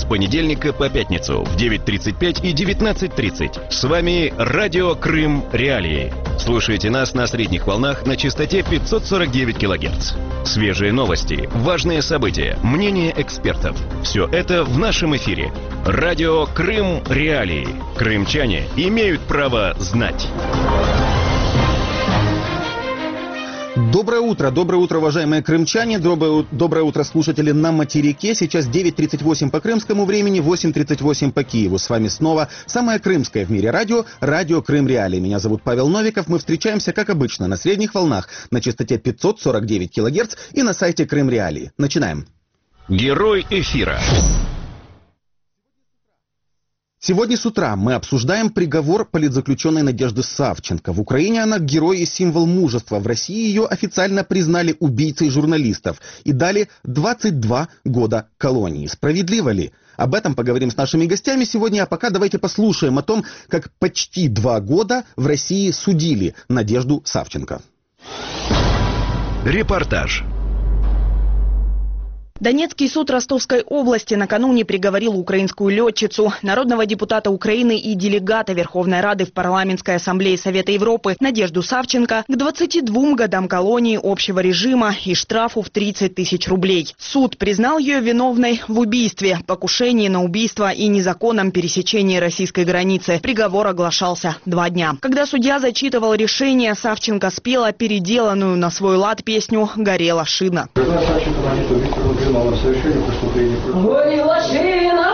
понедельника по пятницу в 9:35 и 19:30. С вами Радио Крым Реалии. Слушайте нас на средних волнах на частоте 549 кГц. Свежие новости, важные события, мнения экспертов. Все это в нашем эфире. Радио Крым Реалии. Крымчане имеют право знать. Доброе утро, уважаемые крымчане, доброе утро, слушатели на материке. Сейчас 9:38 по крымскому времени, 8:38 по Киеву. С вами снова самое крымское в мире радио, Радио Крым Реалии. Меня зовут Павел Новиков, мы встречаемся, как обычно, на средних волнах на частоте 549 кГц и на сайте Крым Реалии. Начинаем. Герой эфира. Сегодня с утра мы обсуждаем приговор политзаключенной Надежды Савченко. В Украине она герой и символ мужества. В России ее официально признали убийцей журналистов и дали 22 года колонии. Справедливо ли? Об этом поговорим с нашими гостями сегодня, а пока давайте послушаем о том, как почти 2 года в России судили Надежду Савченко. Репортаж. Донецкий суд Ростовской области накануне приговорил украинскую летчицу, народного депутата Украины и делегата Верховной Рады в Парламентской ассамблее Совета Европы Надежду Савченко к 22 годам колонии общего режима и штрафу в 30 тысяч рублей. Суд признал ее виновной в убийстве, покушении на убийство и незаконном пересечении российской границы. Приговор оглашался 2 дня. Когда судья зачитывал решение, Савченко спела переделанную на свой лад песню «Горела шина». Совершение преступления. Горела шина,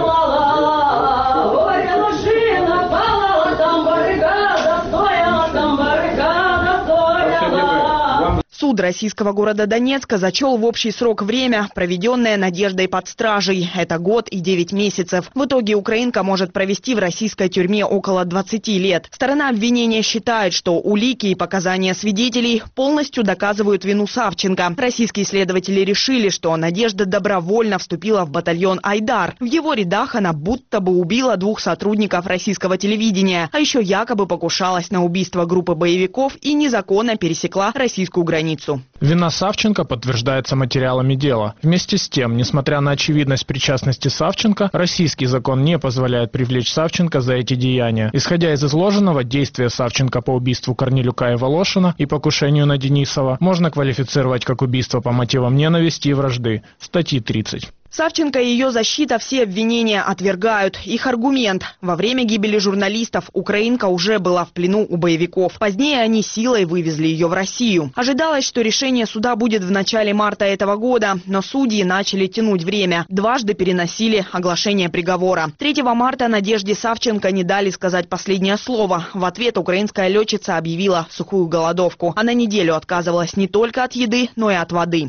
палала, горела шина, палала, там баррикада стояла, там баррикада стояла. Суд российского города Донецка зачел в общий срок время, проведенное Надеждой под стражей. Это год и 9 месяцев. В итоге украинка может провести в российской тюрьме около 20 лет. Сторона обвинения считает, что улики и показания свидетелей полностью доказывают вину Савченко. Российские следователи решили, что Надежда добровольно вступила в батальон «Айдар». В его рядах она будто бы убила 2 сотрудников российского телевидения, а еще якобы покушалась на убийство группы боевиков и незаконно пересекла российскую границу. Вина Савченко подтверждается материалами дела. Вместе с тем, несмотря на очевидность причастности Савченко, российский закон не позволяет привлечь Савченко за эти деяния. Исходя из изложенного, действия Савченко по убийству Корнелюка и Волошина и покушению на Денисова можно квалифицировать как убийство по мотивам ненависти и вражды. Статьи 30. Савченко и ее защита все обвинения отвергают. Их аргумент: во время гибели журналистов украинка уже была в плену у боевиков. Позднее они силой вывезли ее в Россию. Ожидалось, что решение суда будет в начале марта этого года, но судьи начали тянуть время. 2 переносили оглашение приговора. 3 марта Надежде Савченко не дали сказать последнее слово. В ответ украинская летчица объявила сухую голодовку. Она неделю отказывалась не только от еды, но и от воды.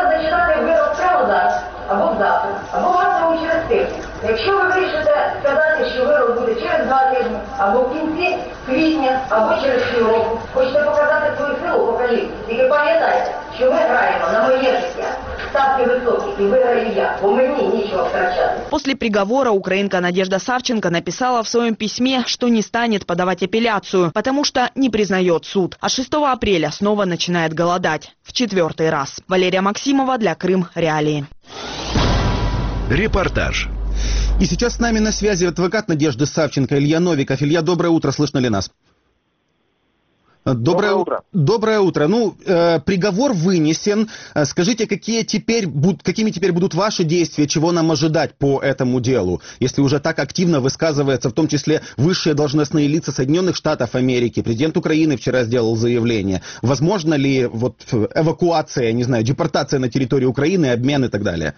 Або завтра, або максимум через тиждень. Якщо ви вирішите сказати, що вирок буде через 2 тижні, або в кінці квітня, або через півроку, хочете показати свою силу, покажіть. Тільки пам'ятайте, що ми граємо на моє життя. Ставки високі, і виграю я, бо мені нічого втрачати. После приговора украинка Надежда Савченко написала в своем письме, что не станет подавать апелляцию, потому что не признает суд. А 6 апреля снова начинает голодать. В 4-й раз. Валерия Максимова для Крым Реалии. Репортаж. И сейчас с нами на связи адвокат Надежды Савченко Илья Новиков. Илья, доброе утро, слышно ли нас? Доброе утро. Доброе утро. Приговор вынесен. Скажите, какими теперь будут ваши действия, чего нам ожидать по этому делу, если уже так активно высказывается, в том числе высшие должностные лица Соединенных Штатов Америки, президент Украины вчера сделал заявление. Возможно ли эвакуация, депортация на территорию Украины, обмен и так далее?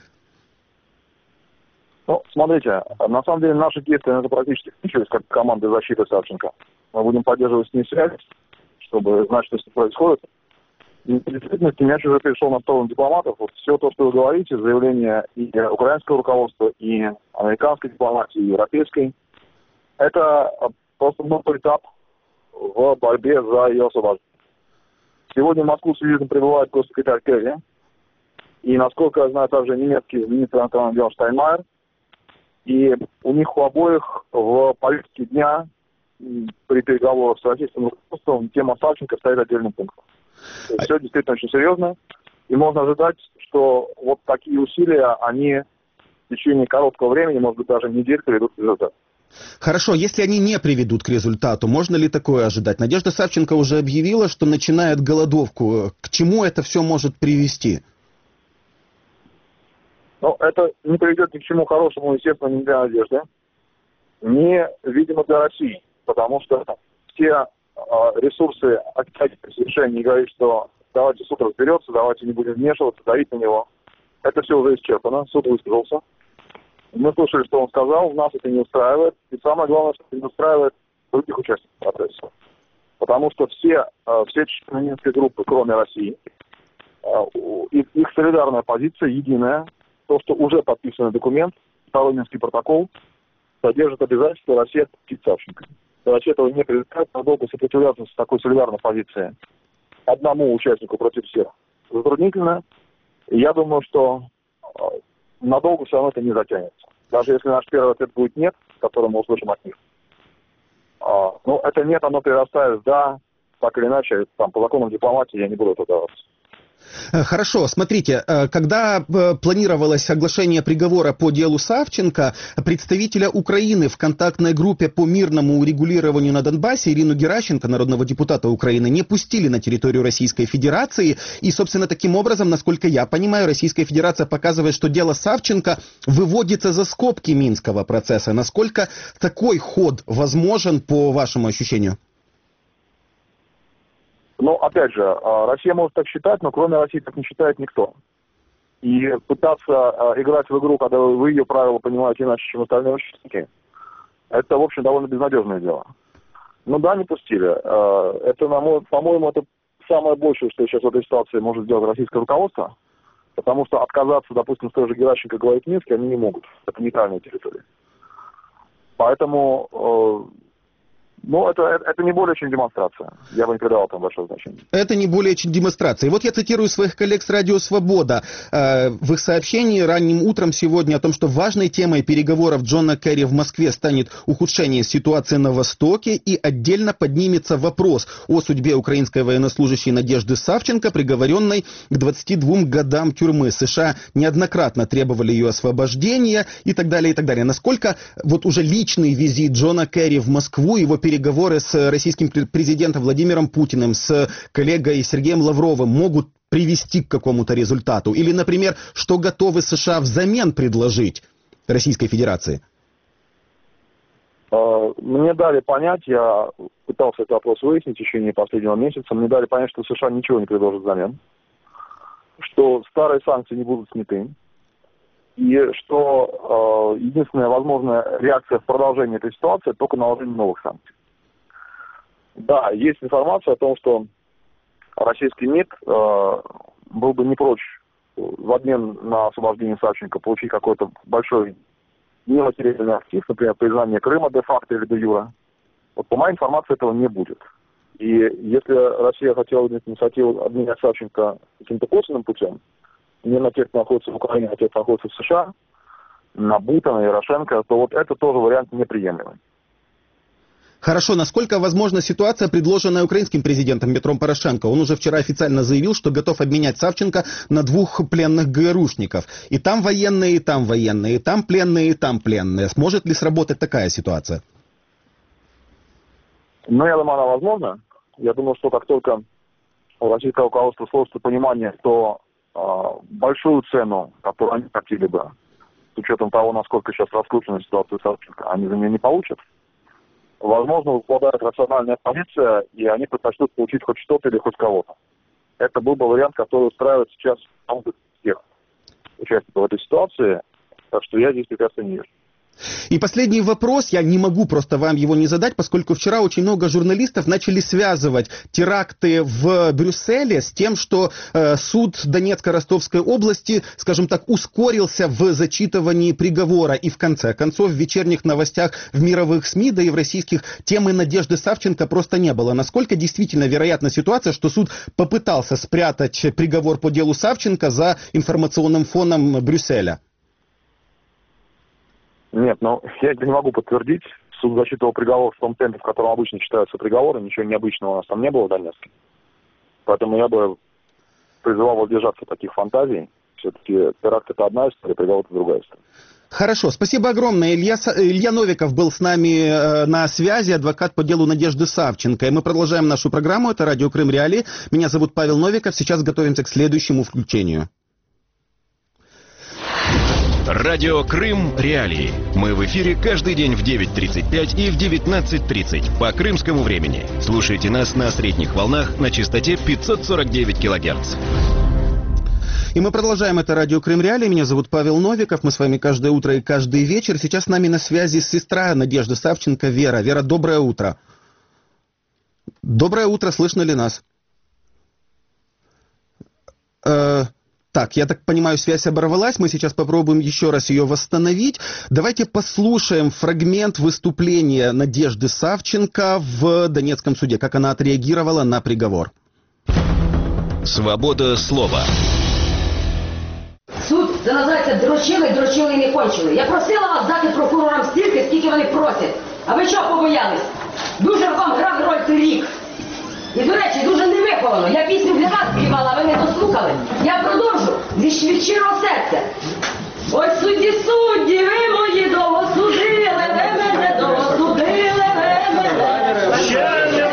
Смотрите, на самом деле наши действия это практически включились как команда защиты Савченко. Мы будем поддерживать с ней связь, чтобы знать, что с ней происходит. И в действительности мяч уже перешел на сторону дипломатов. Вот все то, что вы говорите, заявления и украинского руководства, и американской дипломатии, и европейской, это просто новый этап в борьбе за ее освобождение. Сегодня в Москву с визитом прибывает госсекретарь Керри. И, насколько я знаю, также немецкий министр иностранных дел Штайнмайер. И у них у обоих в повестке дня при переговорах с российским руководством тема Савченко стоит отдельным пунктом. Все действительно очень серьезно. И можно ожидать, что вот такие усилия, они в течение короткого времени, может быть, даже недель приведут к результату. Хорошо, если они не приведут к результату, можно ли такое ожидать? Надежда Савченко уже объявила, что начинает голодовку. К чему это все может привести? Но это не приведет ни к чему хорошему, естественно, ни для Надежды, ни, видимо, для России. Потому что все ресурсы окончательных решений говорят, что давайте суд разберется, давайте не будем вмешиваться, давить на него. Это все уже исчерпано, суд высказался. Мы слушали, что он сказал, нас это не устраивает. И самое главное, что это не устраивает других участников процесса. Потому что все члены Минской группы, кроме России, их солидарная позиция единая. То, что уже подписанный документ, второй Минский протокол, содержит обязательство России отпустить Савченко. Россия этого не предлагает, надолго сопротивляться с такой солидарной позицией одному участнику против всех затруднительно. И я думаю, что надолго все равно это не затянется. Даже если наш первый ответ будет «нет», который мы услышим от них. Но это «нет», оно перерастает в «да», так или иначе, там, по законам дипломатии я не буду это даваться. Хорошо, смотрите, когда планировалось оглашение приговора по делу Савченко, представителя Украины в контактной группе по мирному урегулированию на Донбассе Ирину Геращенко, народного депутата Украины, не пустили на территорию Российской Федерации. И, собственно, таким образом, насколько я понимаю, Российская Федерация показывает, что дело Савченко выводится за скобки Минского процесса. Насколько такой ход возможен, по вашему ощущению? Но, опять же, Россия может так считать, но кроме России так не считает никто. И пытаться играть в игру, когда вы ее правила понимаете иначе, чем остальные участники, это, в общем, довольно безнадежное дело. Ну да, не пустили. Это, по-моему, это самое большее, что сейчас в этой ситуации может сделать российское руководство, потому что отказаться, допустим, с той же Геращенко говорить в Минске они не могут. Это нейтральная территория. Поэтому... Ну, это не более чем демонстрация. Я бы не придавал там большое значение. Это не более чем демонстрация. И вот я цитирую своих коллег с Радио Свобода в их сообщении ранним утром сегодня о том, что важной темой переговоров Джона Керри в Москве станет ухудшение ситуации на Востоке, и отдельно поднимется вопрос о судьбе украинской военнослужащей Надежды Савченко, приговоренной к 22 годам тюрьмы. США неоднократно требовали ее освобождения и так далее, и так далее. Насколько вот уже личный визит Джона Керри в Москву, его переговоры с российским президентом Владимиром Путиным, с коллегой Сергеем Лавровым могут привести к какому-то результату? Или, например, что готовы США взамен предложить Российской Федерации? Мне дали понять, я пытался этот вопрос выяснить в течение последнего месяца, мне дали понять, что США ничего не предложат взамен, что старые санкции не будут сняты, и что единственная возможная реакция в продолжении этой ситуации – только наложение новых санкций. Да, есть информация о том, что российский МИД был бы не прочь в обмен на освобождение Савченко получить какой-то большой нематериальный актив, например, признание Крыма де-факто или де-юре. Вот по моей информации этого не будет. И если Россия хотела инициативу обменять Савченко каким-то косвенным путем, не на тех, кто находится в Украине, а тех, кто находится в США, на Бутона, Ярошенко, то вот это тоже вариант неприемлемый. Хорошо, насколько возможна ситуация, предложенная украинским президентом Петром Порошенко? Он уже вчера официально заявил, что готов обменять Савченко на 2 пленных ГРУшников. И там военные, и там военные, и там пленные, и там пленные. Сможет ли сработать такая ситуация? Ну, я думаю, она возможна. Я думаю, что как только у российского руководства сложится понимание, что большую цену, которую они хотели бы, с учетом того, насколько сейчас раскручена ситуация Савченко, они за нее не получат. Возможно, выпадает рациональная позиция, и они предпочтут получить хоть что-то или хоть кого-то. Это был бы вариант, который устраивает сейчас всех участников этой ситуации, так что я здесь препятствий не вижу. И последний вопрос, я не могу просто вам его не задать, поскольку вчера очень много журналистов начали связывать теракты в Брюсселе с тем, что суд Донецко-Ростовской области, скажем так, ускорился в зачитывании приговора. И в конце концов в вечерних новостях в мировых СМИ, да и в российских, темы Надежды Савченко просто не было. Насколько действительно вероятна ситуация, что суд попытался спрятать приговор по делу Савченко за информационным фоном Брюсселя? Нет, но я это не могу подтвердить. Суд засчитывал приговор в том темпе, в котором обычно читаются приговоры. Ничего необычного у нас там не было в Донецке. Поэтому я бы призывал воздержаться таких фантазий. Все-таки теракт — это одна история, приговор — это другая история. Хорошо, спасибо огромное. Илья Новиков был с нами на связи, адвокат по делу Надежды Савченко. И мы продолжаем нашу программу. Это радио Крым Реалии. Меня зовут Павел Новиков. Сейчас готовимся к следующему включению. Радио Крым Реалии. Мы в эфире каждый день в 9:35 и в 19:30 по крымскому времени. Слушайте нас на средних волнах на частоте 549 килогерц. И мы продолжаем. Это радио Крым Реалии. Меня зовут Павел Новиков. Мы с вами каждое утро и каждый вечер. Сейчас с нами на связи сестра Надежды Савченко, Вера. Вера, доброе утро. Доброе утро. Слышно ли нас? Так, я так понимаю, связь оборвалась. Мы сейчас попробуем еще раз ее восстановить. Давайте послушаем фрагмент выступления Надежды Савченко в Донецком суде. Как она отреагировала на приговор. Свобода слова. Суд, це називається дрочили і не кончили. Я просила вас дати прокурорам стільки, скільки вони просять. А ви чого побоялись? Дуже вам грав роль цей рік. І, до речі, дуже невиховано. Я пісню для вас співала, а ви не дослухали. Я продовжу від щирого серця. Ось судді, ви мої довго судили, ви мене довго судили, ви мене. Ще не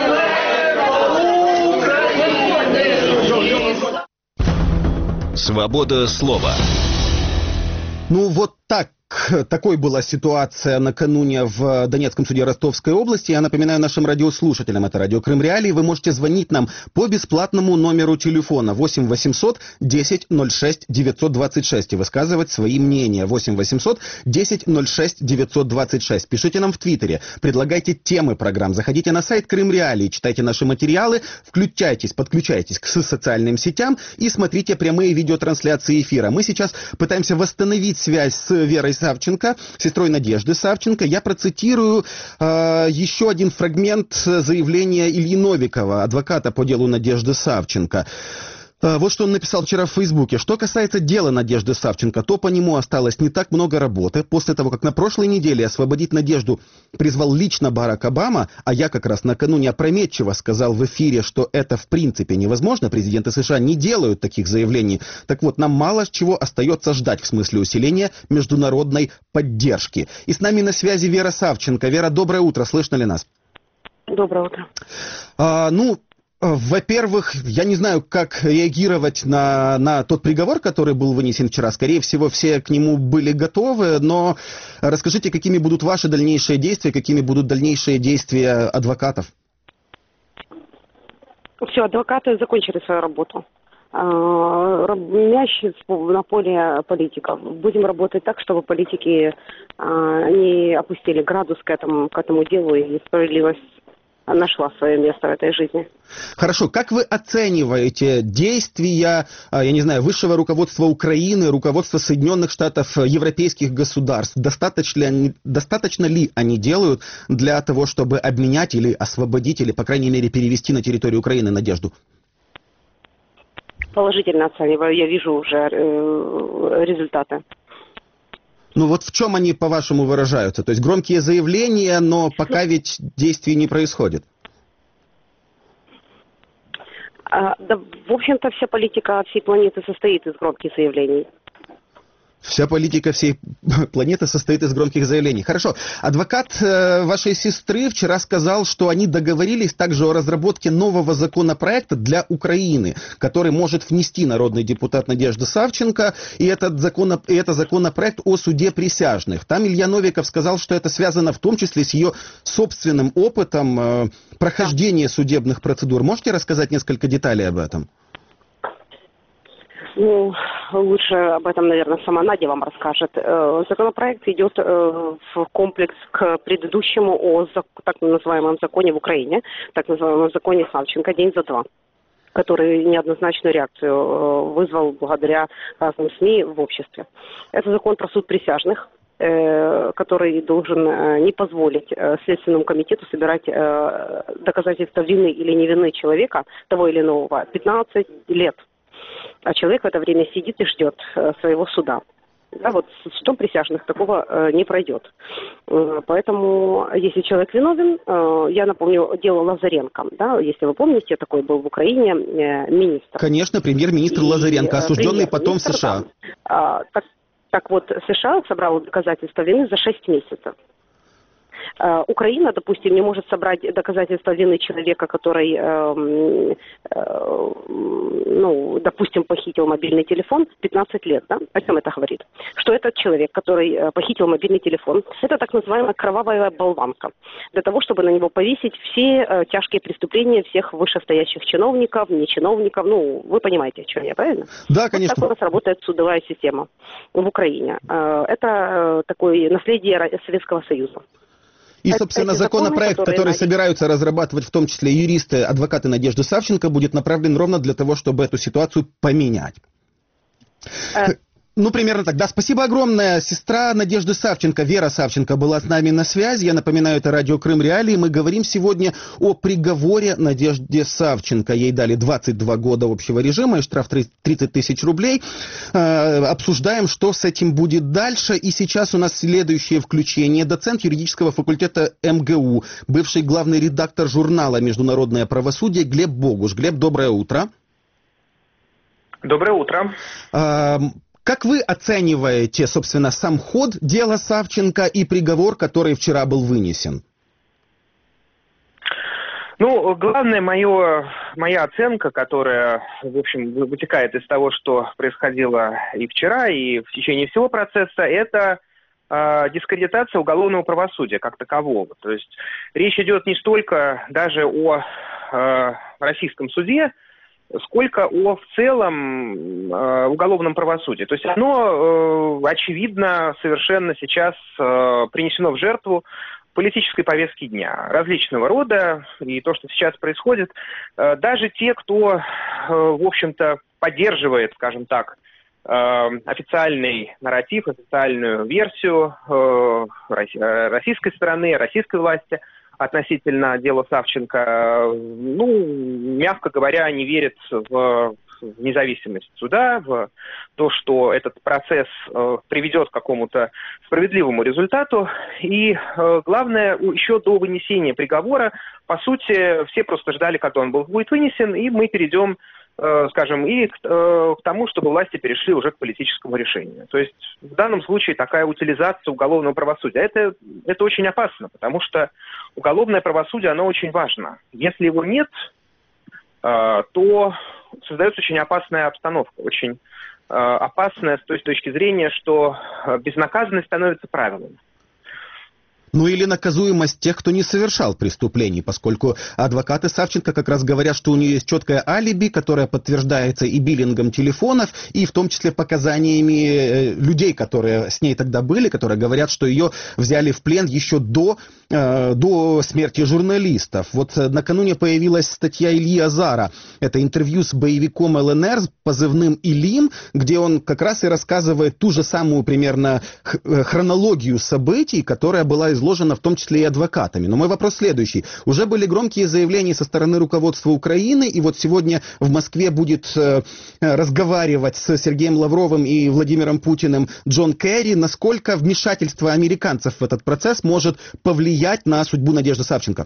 Свобода слова. Ну вот такой была ситуация накануне в Донецком суде Ростовской области. Я напоминаю нашим радиослушателям, это радио Крым Реалии, вы можете звонить нам по бесплатному номеру телефона 8 800 10 06 926 и высказывать свои мнения. 8 800 10 06 926. Пишите нам в Твиттере, предлагайте темы программ, заходите на сайт Крым Реалии, читайте наши материалы, подключайтесь к социальным сетям и смотрите прямые видеотрансляции эфира. Мы сейчас пытаемся восстановить связь с Верой Савченко, сестрой Надежды Савченко. Я процитирую еще один фрагмент заявления Ильи Новикова, адвоката по делу Надежды Савченко. Вот что он написал вчера в Фейсбуке. Что касается дела Надежды Савченко, то по нему осталось не так много работы. После того, как на прошлой неделе освободить Надежду призвал лично Барак Обама, а я как раз накануне опрометчиво сказал в эфире, что это в принципе невозможно, президенты США не делают таких заявлений. Так вот, нам мало чего остается ждать в смысле усиления международной поддержки. И с нами на связи Вера Савченко. Вера, доброе утро, слышно ли нас? Доброе утро. Во-первых, я не знаю, как реагировать на тот приговор, который был вынесен вчера. Скорее всего, все к нему были готовы, но расскажите, какими будут ваши дальнейшие действия, какими будут дальнейшие действия адвокатов? Все, адвокаты закончили свою работу. Мяч на поле политиков. Будем работать так, чтобы политики не опустили градус к этому делу, и справедливость нашла свое место в этой жизни. Хорошо. Как вы оцениваете действия, я не знаю, высшего руководства Украины, руководства Соединенных Штатов, европейских государств? Достаточно ли они делают для того, чтобы обменять или освободить, или, по крайней мере, перевести на территорию Украины Надежду? Положительно оцениваю. Я вижу уже результаты. Ну вот в чем они, по-вашему, выражаются? То есть громкие заявления, но пока ведь действий не происходит. Да, в общем-то, вся политика всей планеты состоит из громких заявлений. Вся политика всей планеты состоит из громких заявлений. Хорошо. Адвокат вашей сестры вчера сказал, что они договорились также о разработке нового законопроекта для Украины, который может внести народный депутат Надежда Савченко, и это законопроект о суде присяжных. Там Илья Новиков сказал, что это связано в том числе с ее собственным опытом прохождения судебных процедур. Можете рассказать несколько деталей об этом? Ну, лучше об этом, наверное, сама Надя вам расскажет. Законопроект идет в комплекс к предыдущему о так называемом законе в Украине, так называемом законе Савченко «День за два», который неоднозначную реакцию вызвал благодаря разным СМИ в обществе. Это закон про суд присяжных, который должен не позволить Следственному комитету собирать доказательства вины или невины человека, того или иного, 15 лет. А человек в это время сидит и ждет своего суда. Да, вот с судом присяжных такого не пройдет. Поэтому, если человек виновен, я напомню, дело Лазаренко, да, если вы помните, такой был в Украине министр. Конечно, премьер-министр Лазаренко, осужденный потом в США. Да, Так вот, США собрала доказательства вины за 6 месяцев. Украина, допустим, не может собрать доказательства вины человека, который, допустим, похитил мобильный телефон 15 лет. Да? О чем это говорит? Что этот человек, который похитил мобильный телефон, это так называемая кровавая болванка. Для того, чтобы на него повесить все тяжкие преступления всех вышестоящих чиновников, не чиновников. Вы понимаете, о чем я, правильно? Да, конечно. Вот так у нас работает судовая система в Украине. Это такое наследие Советского Союза. И, собственно, законопроект, который собираются разрабатывать в том числе юристы, адвокаты Надежды Савченко, будет направлен ровно для того, чтобы эту ситуацию поменять. Примерно так. Да, спасибо огромное. Сестра Надежды Савченко, Вера Савченко, была с нами на связи. Я напоминаю, это радио Крым Реалии. Мы говорим сегодня о приговоре Надежде Савченко. Ей дали 22 года общего режима и штраф 30 тысяч рублей. Обсуждаем, что с этим будет дальше. И сейчас у нас следующее включение. Доцент юридического факультета МГУ, бывший главный редактор журнала «Международное правосудие» Глеб Богуш. Глеб, доброе утро. Доброе утро. Как вы оцениваете, собственно, сам ход дела Савченко и приговор, который вчера был вынесен? Главная моя оценка, которая, в общем, вытекает из того, что происходило и вчера, и в течение всего процесса, это дискредитация уголовного правосудия как такового. То есть речь идет не столько даже о российском суде, сколько в целом уголовном правосудии. То есть оно, очевидно, совершенно сейчас принесено в жертву политической повестки дня различного рода. И то, что сейчас происходит, даже те, кто, в общем-то, поддерживает, скажем так, официальный нарратив, официальную версию российской стороны, российской власти относительно дела Савченко, мягко говоря, не верит в независимость суда, в то, что этот процесс приведет к какому-то справедливому результату. И главное, еще до вынесения приговора, по сути, все просто ждали, когда он будет вынесен, и мы перейдем, скажем, и к тому, чтобы власти перешли уже к политическому решению. То есть в данном случае такая утилизация уголовного правосудия, это очень опасно, потому что уголовное правосудие, оно очень важно. Если его нет, то создается очень опасная обстановка, очень опасная с той точки зрения, что безнаказанность становится правилом. Или наказуемость тех, кто не совершал преступлений, поскольку адвокаты Савченко как раз говорят, что у нее есть четкое алиби, которое подтверждается и биллингом телефонов, и в том числе показаниями людей, которые с ней тогда были, которые говорят, что ее взяли в плен еще до смерти журналистов. Вот накануне появилась статья Ильи Азара. Это интервью с боевиком ЛНР с позывным Илим, где он как раз и рассказывает ту же самую примерно хронологию событий, которая была изложена в том числе и адвокатами. Но мой вопрос следующий. Уже были громкие заявления со стороны руководства Украины, и вот сегодня в Москве будет разговаривать с Сергеем Лавровым и Владимиром Путиным Джон Керри. Насколько вмешательство американцев в этот процесс может повлиять на судьбу Надежды Савченко?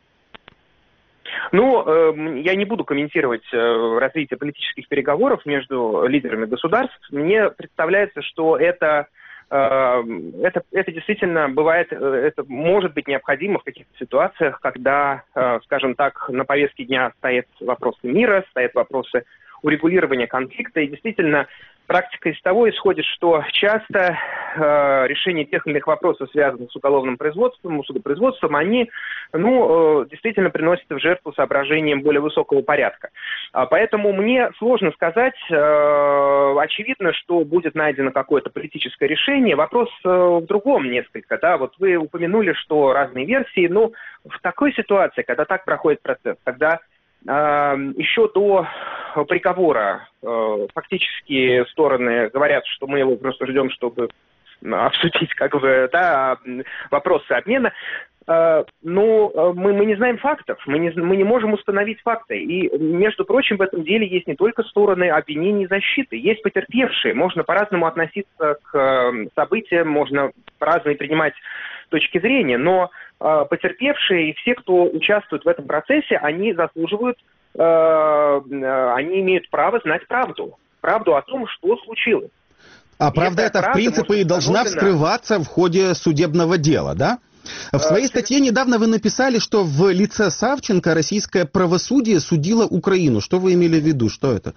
Я не буду комментировать развитие политических переговоров между лидерами государств. Мне представляется, что это действительно бывает, это может быть необходимо в каких-то ситуациях, когда, скажем так, на повестке дня стоят вопросы мира, стоят вопросы урегулирования конфликта, и действительно практика из того исходит, что часто решение тех или иных вопросов, связанных с уголовным производством, судопроизводством, они, действительно приносят в жертву соображениям более высокого порядка. Поэтому мне сложно сказать. Очевидно, что будет найдено какое-то политическое решение. Вопрос в другом несколько. Да? Вот вы упомянули, что разные версии, но в такой ситуации, когда так проходит процесс, когда еще до приговора фактически стороны говорят, что мы его просто ждем, чтобы обсудить вопросы обмена. Мы не знаем фактов, мы не можем установить факты. И, между прочим, в этом деле есть не только стороны обвинений и защиты, есть потерпевшие. Можно по-разному относиться к событиям, можно по-разному принимать точки зрения, но потерпевшие и все, кто участвует в этом процессе, они заслуживают, они имеют право знать правду о том, что случилось. А правда, это в принципе и должна вскрываться в ходе судебного дела, да? В своей статье недавно вы написали, что в лице Савченко российское правосудие судило Украину. Что вы имели в виду? Что это?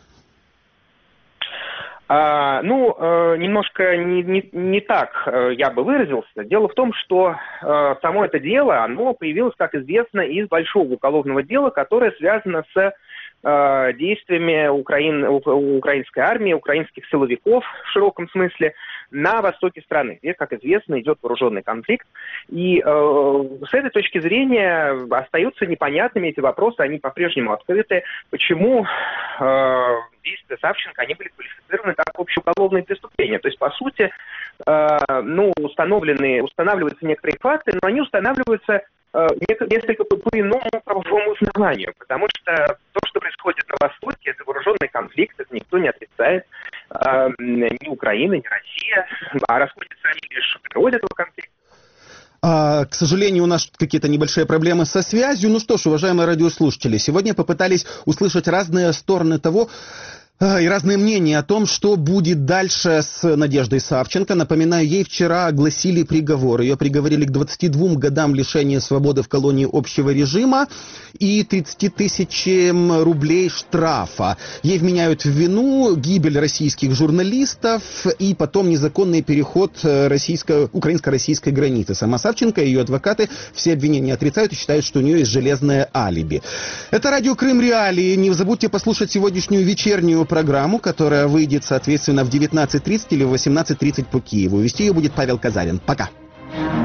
Немножко не так я бы выразился. Дело в том, что само это дело, оно появилось, как известно, из большого уголовного дела, которое связано с действиями украинской армии, украинских силовиков в широком смысле на востоке страны, где, как известно, идет вооруженный конфликт. И с этой точки зрения остаются непонятными эти вопросы, они по-прежнему открыты. Почему действия Савченко, они были квалифицированы как общеуголовные преступления? То есть, по сути, устанавливаются некоторые факты, но они устанавливаются несколько по иному правовому основанию, потому что то, что происходит на Востоке, это вооруженный конфликт, это никто не отрицает, ни Украина, ни Россия, а расходятся они лишь в природе этого конфликта. К сожалению, у нас какие-то небольшие проблемы со связью. Ну что ж, уважаемые радиослушатели, сегодня попытались услышать разные стороны того, и разные мнения о том, что будет дальше с Надеждой Савченко. Напоминаю, ей вчера огласили приговор. Ее приговорили к 22 годам лишения свободы в колонии общего режима и 30 тысячам рублей штрафа. Ей вменяют в вину гибель российских журналистов и потом незаконный переход украинско-российской границы. Сама Савченко и ее адвокаты все обвинения отрицают и считают, что у нее есть железное алиби. Это радио Крым Реалии. Не забудьте послушать сегодняшнюю вечернюю программу, которая выйдет, соответственно, в 19:30 или в 18:30 по Киеву. Вести ее будет Павел Казарин. Пока.